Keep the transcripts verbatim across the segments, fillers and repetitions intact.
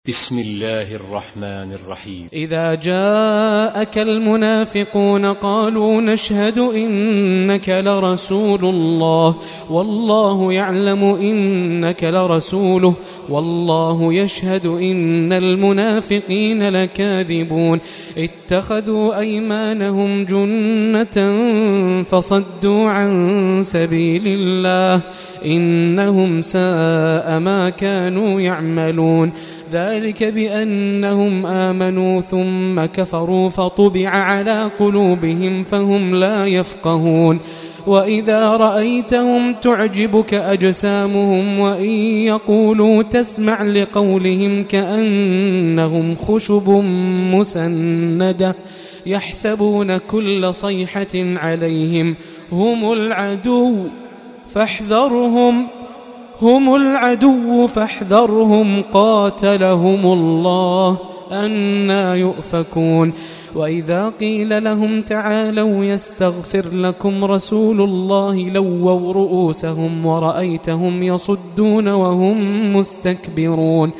بسم الله الرحمن الرحيم. إذا جاءك المنافقون قالوا نشهد إنك لرسول الله والله يعلم إنك لرسوله والله يشهد إن المنافقين لكاذبون اتخذوا أيمانهم جنة فصدوا عن سبيل الله إنهم ساء ما كانوا يعملون ذلك بأنهم آمنوا ثم كفروا فطبع على قلوبهم فهم لا يفقهون وإذا رأيتهم تعجبك أجسامهم وإن يقولوا تسمع لقولهم كأنهم خشب مسندة يحسبون كل صيحة عليهم هم العدو فاحذرهم هم العدو فاحذرهم قاتلهم الله أنى يؤفكون وإذا قيل لهم تعالوا يستغفر لكم رسول الله لووا رؤوسهم ورأيتهم يصدون وهم مستكبرون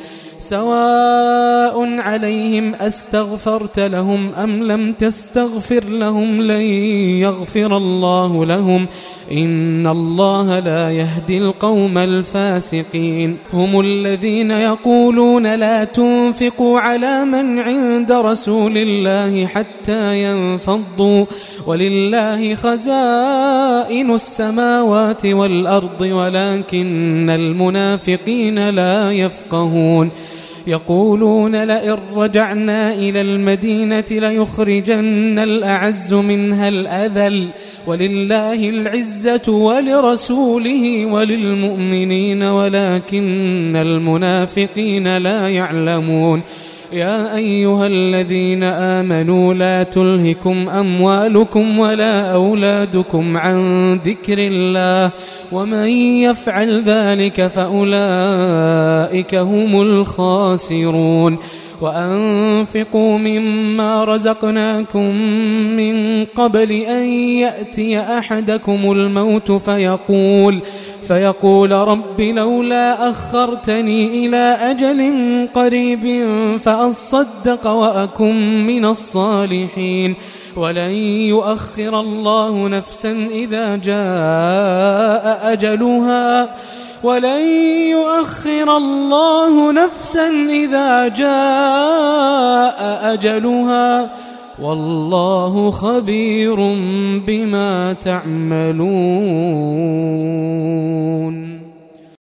سواء عليهم أستغفرت لهم أم لم تستغفر لهم لن يغفر الله لهم إن الله لا يهدي القوم الفاسقين هم الذين يقولون لا تنفقوا على من عند رسول الله حتى ينفضوا ولله خزائن السماوات والأرض ولكن المنافقين لا يفقهون يقولون لئن رجعنا إلى المدينة ليخرجن الأعز منها الأذل ولله العزة ولرسوله وللمؤمنين ولكن المنافقين لا يعلمون يا أيها الذين آمنوا لا تلهكم أموالكم ولا أولادكم عن ذكر الله ومن يفعل ذلك فأولئك هم الخاسرون وأنفقوا مما رزقناكم من قبل أن يأتي أحدكم الموت فيقول فيقول رب لولا أخرتني إلى أجل قريب فأصدق وأكن من الصالحين ولن يؤخر الله نفسا إذا جاء أجلها ولن يؤخر الله نفسا إذا جاء أجلها والله خبير بما تعملون.